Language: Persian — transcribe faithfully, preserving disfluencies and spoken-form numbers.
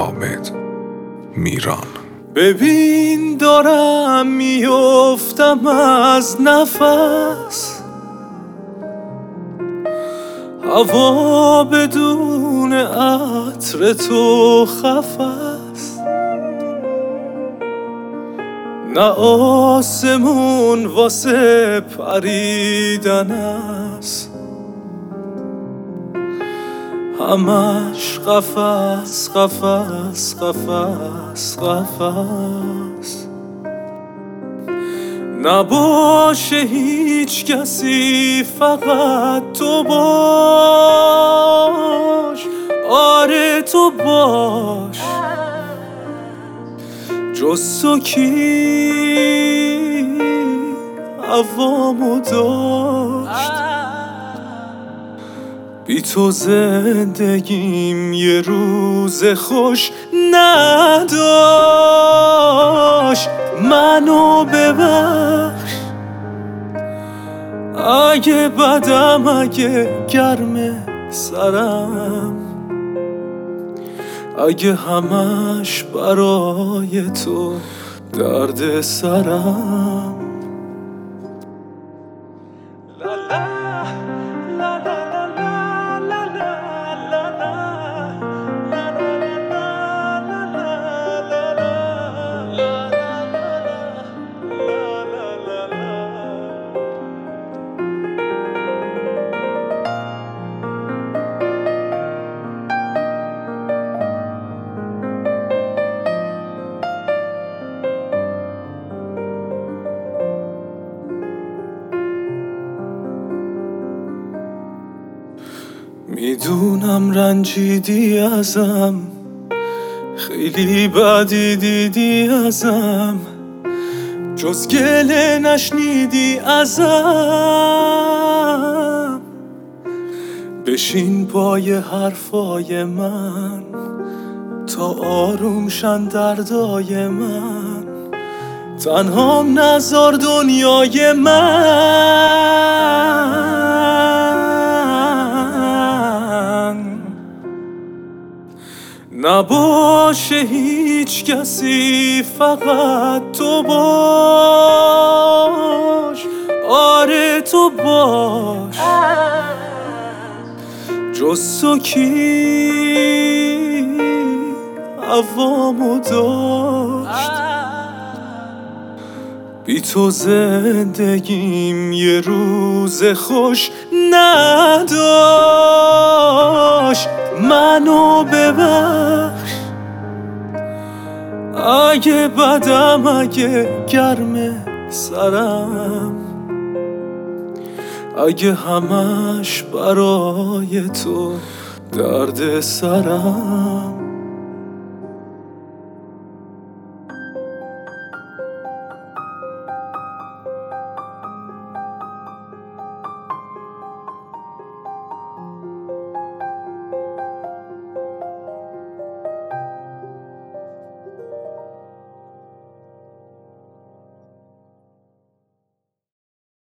حامد میران. ببین دارم میافتم از نفس، هوا بدون عطر تو خفس، نه آسمون واسه پریدن است، همش قفس قفس قفس قفس. نباشه هیچ کسی فقط تو باش، آره تو باش، جز تو کی هوامو داشت. بی تو زندگیم یه روز خوش نداشت. منو ببخش اگه بدم، اگه گرم سرم، اگه همش برای تو درد سرم. میدونم رنجیدی ازم، خیلی بدی دیدی ازم، جز گله نشنیدی ازم. بشین پای حرفای من تا آروم شن دردای من، تنهام نذار دنیای من. نباشه هیچ کسی فقط تو باش، آره تو باش، جز تو کی هوامو داشت. بی تو زندگیم یه روز خوش نداشت. منو ببخش اگه بدم، اگه گرم سرم، اگه همش برای تو درد سرم.